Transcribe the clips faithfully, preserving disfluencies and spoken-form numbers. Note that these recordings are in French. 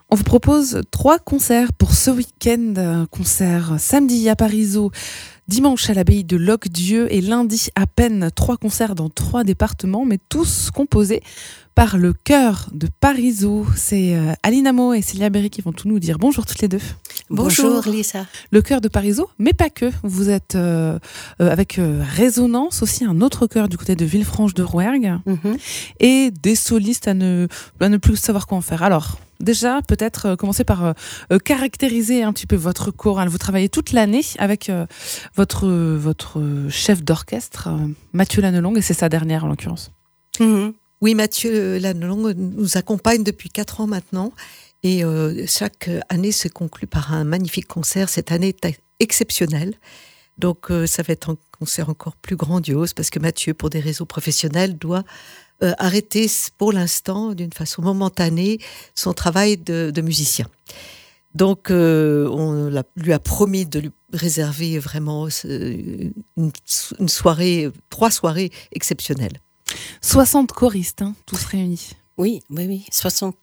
On vous propose trois concerts pour ce week-end. Concert samedi à Parisot, dimanche à l'abbaye de Locdieu et lundi à Peine. Trois concerts dans trois départements, mais tous composés par le chœur de Parisot. C'est euh, Aline Amo et Célia Berry qui vont tout nous dire. Bonjour toutes les deux. Bonjour, Bonjour Lisa. Le chœur de Parisot, mais pas que. Vous êtes euh, euh, avec euh, Résonance, aussi un autre chœur du côté de Villefranche de Rouergue, mm-hmm. et des solistes à ne, à ne plus savoir quoi en faire. Alors, déjà, peut-être euh, commencer par euh, euh, caractériser un petit peu votre chorale. Vous travaillez toute l'année avec euh, votre, euh, votre chef d'orchestre, euh, Mathieu Lannelongue, et c'est sa dernière en l'occurrence. Mm-hmm. Oui, Mathieu Lannelongue nous accompagne depuis quatre ans maintenant. Et euh, chaque année se conclut par un magnifique concert. Cette année est exceptionnelle. Donc, euh, ça va être un concert encore plus grandiose parce que Mathieu, pour des raisons professionnelles, doit euh, arrêter pour l'instant, d'une façon momentanée, son travail de, de musicien. Donc, euh, on l'a, lui a promis de lui réserver vraiment euh, une, une soirée, trois soirées exceptionnelles. soixante choristes, hein, tous réunis. Oui, oui, oui, soixante.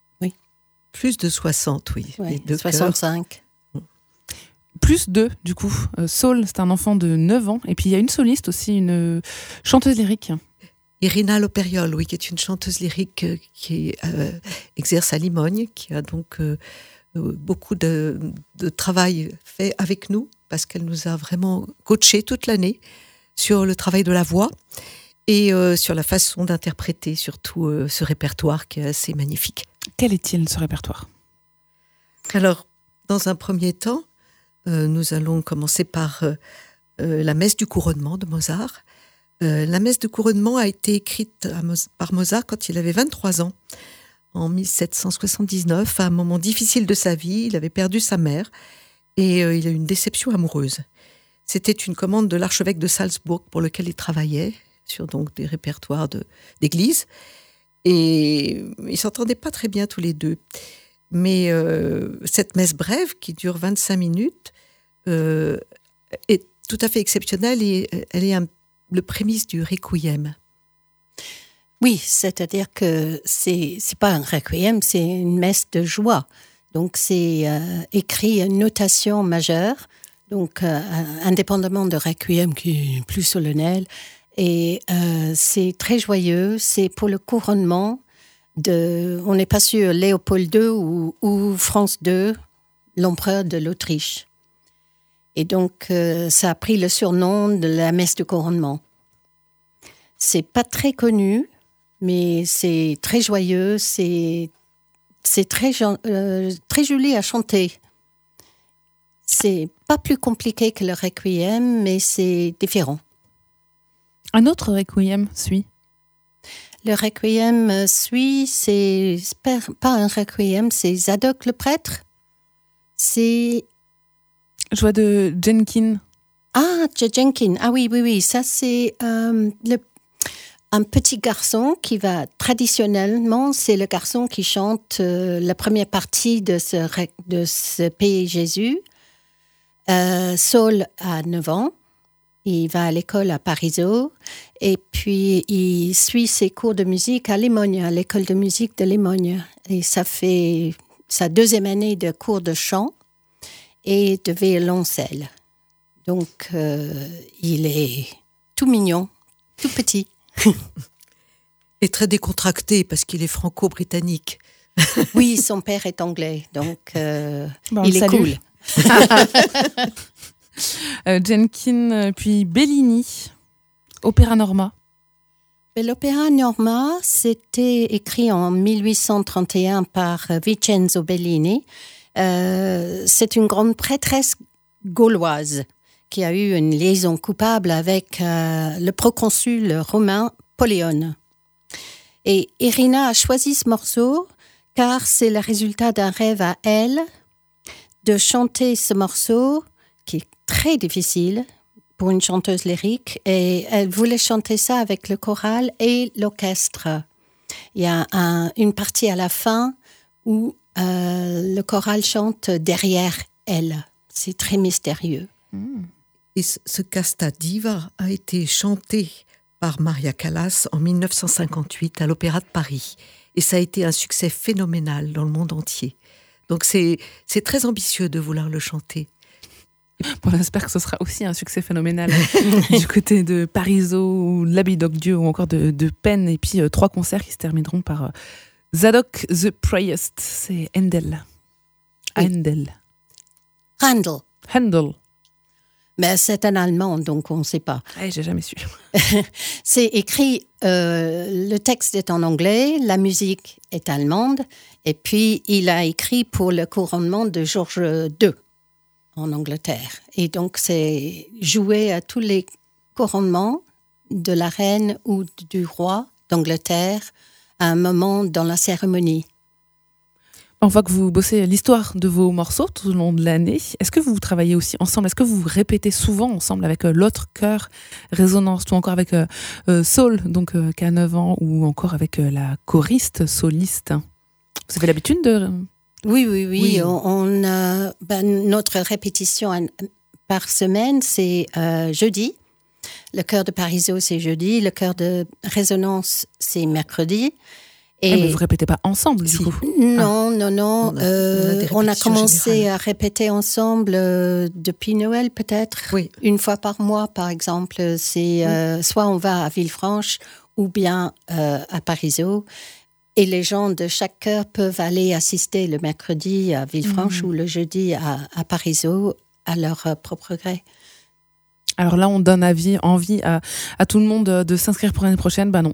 Plus de soixante, oui. Ouais, soixante-cinq. Chœurs. Plus deux, du coup. Euh, Saul, c'est un enfant de neuf ans. Et puis, il y a une soliste aussi, une chanteuse lyrique. Irina Loperiol, oui, qui est une chanteuse lyrique euh, qui euh, exerce à Limogne, qui a donc euh, beaucoup de, de travail fait avec nous, parce qu'elle nous a vraiment coachés toute l'année sur le travail de la voix et euh, sur la façon d'interpréter surtout euh, ce répertoire qui est assez magnifique. Quel est-il, ce répertoire ? Alors, dans un premier temps, euh, nous allons commencer par euh, euh, la messe du couronnement de Mozart. Euh, la messe du couronnement a été écrite à Mo- par Mozart quand il avait vingt-trois ans, en dix-sept cent soixante-dix-neuf, à un moment difficile de sa vie. Il avait perdu sa mère et euh, il a eu une déception amoureuse. C'était une commande de l'archevêque de Salzbourg pour lequel il travaillait, sur donc des répertoires de, d'église. Et ils ne s'entendaient pas très bien tous les deux. Mais euh, cette messe brève, qui dure vingt-cinq minutes, euh, est tout à fait exceptionnelle et elle est un, le prémisse du requiem. Oui, c'est-à-dire que c'est c'est pas un requiem, c'est une messe de joie. Donc c'est euh, écrit une notation majeure, donc euh, indépendamment de requiem qui est plus solennel. Et euh, c'est très joyeux, c'est pour le couronnement de, on n'est pas sûr, Léopold deux ou, ou Franz deux, l'empereur de l'Autriche. Et donc, euh, ça a pris le surnom de la messe de couronnement. C'est pas très connu, mais c'est très joyeux, c'est, c'est très, euh, très joli à chanter. C'est pas plus compliqué que le requiem, mais c'est différent. Un autre requiem suit. Le requiem suit, c'est pas un requiem, c'est Zadok le prêtre. C'est... Joie de Jenkins. Ah, Jenkins. Ah oui, oui, oui. Ça, c'est euh, le, un petit garçon qui va, traditionnellement, c'est le garçon qui chante euh, la première partie de ce, de ce Pays Jésus. Euh, Saul a neuf ans. Il va à l'école à Parisot et puis il suit ses cours de musique à Limogne, à l'école de musique de Limogne. Et ça fait sa deuxième année de cours de chant et de violoncelle. Donc, euh, il est tout mignon, tout petit. Et très décontracté parce qu'il est franco-britannique. Oui, son père est anglais, donc euh, bon, il est salut. cool. Euh, Jenkins, puis Bellini, Opéra Norma. L'opéra Norma, c'était écrit en dix-huit cent trente et un par Vincenzo Bellini. Euh, c'est une grande prêtresse gauloise qui a eu une liaison coupable avec euh, le proconsul romain Poléon. Et Irina a choisi ce morceau car c'est le résultat d'un rêve à elle de chanter ce morceau qui est très difficile pour une chanteuse lyrique, et elle voulait chanter ça avec le choral et l'orchestre. Il y a un, une partie à la fin où euh, le choral chante derrière elle. C'est très mystérieux. Mmh. Et ce, ce Casta Diva a été chanté par Maria Callas en dix-neuf cent cinquante-huit à l'Opéra de Paris. Et ça a été un succès phénoménal dans le monde entier. Donc c'est, c'est très ambitieux de vouloir le chanter. Bon, j'espère que ce sera aussi un succès phénoménal du côté de Parisot, ou l'Abbaye d'Ocdieu, ou encore de, de Penn. Et puis euh, trois concerts qui se termineront par euh, Zadok the Priest. C'est Handel. Oui. Handel. Handel. Handel. Mais c'est un Allemand, donc on ne sait pas. Eh, j'ai jamais su. C'est écrit, euh, le texte est en anglais, la musique est allemande, et puis il a écrit pour le couronnement de Georges deux en Angleterre. Et donc c'est joué à tous les couronnements de la reine ou du roi d'Angleterre à un moment dans la cérémonie. On voit que vous bossez l'histoire de vos morceaux tout au long de l'année. Est-ce que vous travaillez aussi ensemble ? Est-ce que vous répétez souvent ensemble avec euh, l'autre chœur Résonance, ou encore avec euh, euh, Saul, donc euh, qui a neuf ans, ou encore avec euh, la choriste soliste ? Vous avez l'habitude de... Oui, oui, oui. Oui. On, on a, ben, notre répétition par semaine, c'est euh, jeudi. Le chœur de Parisot, c'est jeudi. Le chœur de Résonance, c'est mercredi. Et... Eh, mais vous répétez pas ensemble, Si. du coup ? Non, non, non. On a- Euh, on a des on a répétitions commencé générales. à répéter ensemble euh, depuis Noël, peut-être. Oui. Une fois par mois, par exemple. C'est euh, soit on va à Villefranche ou bien euh, à Parisot. Et les gens de chaque chœur peuvent aller assister le mercredi à Villefranche Mmh. ou le jeudi à, à Parisot à leur euh, propre gré. Alors là, on donne avis, envie à, à tout le monde de, de s'inscrire pour l'année prochaine. Bah non.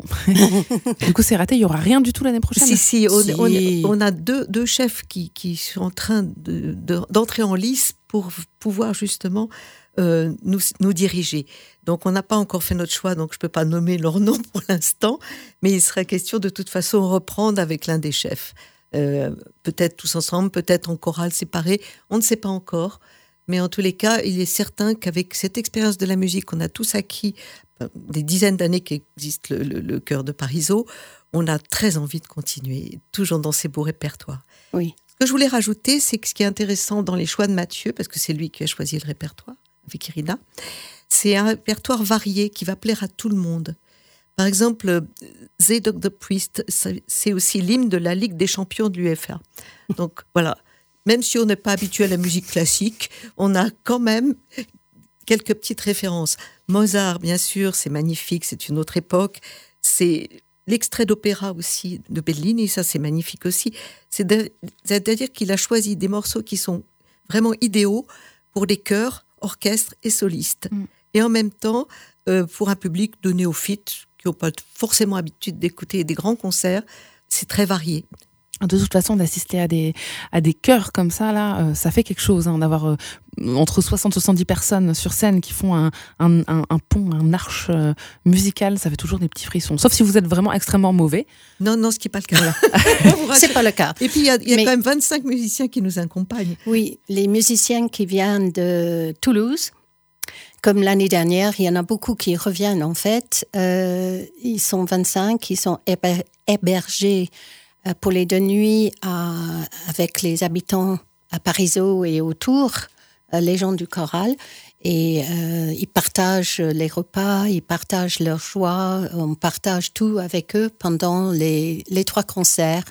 Du coup, c'est raté. Il n'y aura rien du tout l'année prochaine. Si, si, on, Si. on- on a deux, deux chefs qui, qui sont en train de, de- d'entrer en lice pour pouvoir justement euh, nous, nous diriger. Donc, on n'a pas encore fait notre choix, donc je ne peux pas nommer leur nom pour l'instant, mais il serait question de toute façon de reprendre avec l'un des chefs. Euh, peut-être tous ensemble, peut-être en chorale séparée, on ne sait pas encore. Mais en tous les cas, il est certain qu'avec cette expérience de la musique qu'on a tous acquis, euh, des dizaines d'années qu'existe le, le, le chœur de Parisot, on a très envie de continuer, toujours dans ces beaux répertoires. Oui. Ce que je voulais rajouter, c'est que ce qui est intéressant dans les choix de Mathieu, parce que c'est lui qui a choisi le répertoire, avec Irina, c'est un répertoire varié qui va plaire à tout le monde. Par exemple, Zadok the Priest, c'est aussi l'hymne de la Ligue des champions de l'U E F A. Donc voilà, même si on n'est pas habitué à la musique classique, on a quand même quelques petites références. Mozart, bien sûr, c'est magnifique, c'est une autre époque. C'est l'extrait d'opéra aussi de Bellini, ça c'est magnifique aussi. C'est de, c'est-à-dire qu'il a choisi des morceaux qui sont vraiment idéaux pour des chœurs, orchestres et solistes. Mm. Et en même temps, euh, pour un public de néophytes qui n'ont pas forcément l'habitude d'écouter des grands concerts, c'est très varié. De toute façon, d'assister à des, à des chœurs comme ça, là, euh, ça fait quelque chose, hein, d'avoir euh, entre soixante et soixante-dix personnes sur scène qui font un, un, un, un pont, un arche euh, musical, ça fait toujours des petits frissons. Sauf si vous êtes vraiment extrêmement mauvais. Non, non, ce qui n'est pas le cas. Voilà. C'est pas le cas. Et puis, il y a, y a Mais... quand même vingt-cinq musiciens qui nous accompagnent. Oui, les musiciens qui viennent de Toulouse, comme l'année dernière, il y en a beaucoup qui reviennent en fait. Euh, ils sont vingt-cinq, ils sont héber- hébergés pour les deux nuits à, avec les habitants à Parisot et autour, les gens du choral. Et euh, ils partagent les repas, ils partagent leur joie, on partage tout avec eux pendant les, les trois concerts.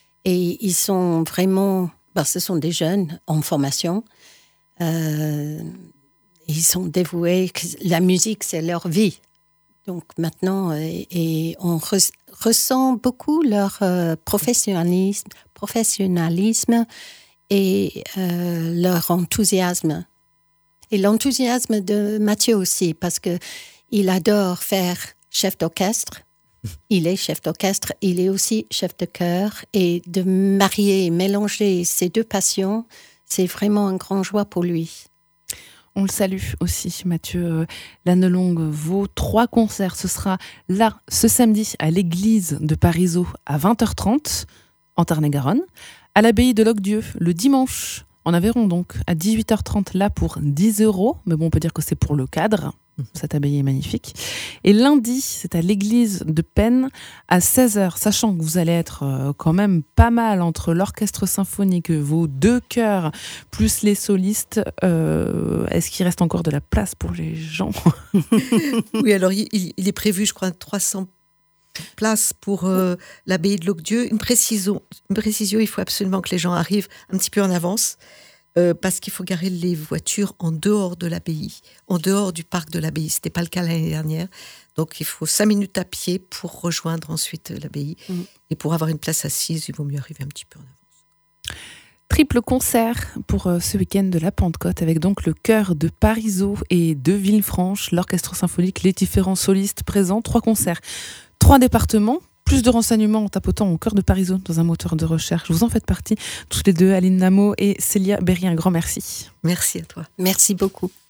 Et ils sont vraiment, ben, ce sont des jeunes en formation. Euh, ils sont dévoués, la musique c'est leur vie. Donc maintenant, et, et on re, ressent beaucoup leur euh, professionnalisme, professionnalisme et euh, leur enthousiasme. Et l'enthousiasme de Mathieu aussi, parce qu'il adore faire chef d'orchestre. Il est chef d'orchestre, il est aussi chef de chœur. Et de marier, mélanger ces deux passions, c'est vraiment une grande joie pour lui. On le salue aussi, Mathieu Lannelongue. Vos trois concerts, ce sera là, ce samedi, à l'église de Parisot, à vingt heures trente, en Tarn-et-Garonne, à l'abbaye de Locdieu, le dimanche, en Aveyron donc, à dix-huit heures trente, là pour dix euros, mais bon, on peut dire que c'est pour le cadre, cette abbaye est magnifique. Et lundi, c'est à l'église de Penn, à seize heures, sachant que vous allez être quand même pas mal entre l'orchestre symphonique, vos deux chœurs, plus les solistes. Euh, est-ce qu'il reste encore de la place pour les gens ? Oui, alors il, il est prévu, je crois, trois cents place pour euh, l'abbaye de Locdieu. Une précision, une précision, il faut absolument que les gens arrivent un petit peu en avance, euh, parce qu'il faut garer les voitures en dehors de l'abbaye, en dehors du parc de l'abbaye. Ce n'était pas le cas l'année dernière. Donc il faut cinq minutes à pied pour rejoindre ensuite l'abbaye. Mmh. Et pour avoir une place assise, il vaut mieux arriver un petit peu en avance. Triple concert pour euh, ce week-end de la Pentecôte, avec donc le chœur de Parisot et de Villefranche, l'orchestre symphonique, les différents solistes présents. Trois concerts, trois départements. Plus de renseignements en tapotant au cœur de Parisot dans un moteur de recherche. Vous en faites partie, toutes les deux, Aline Namo et Célia Berry. Un grand merci. Merci à toi. Merci beaucoup.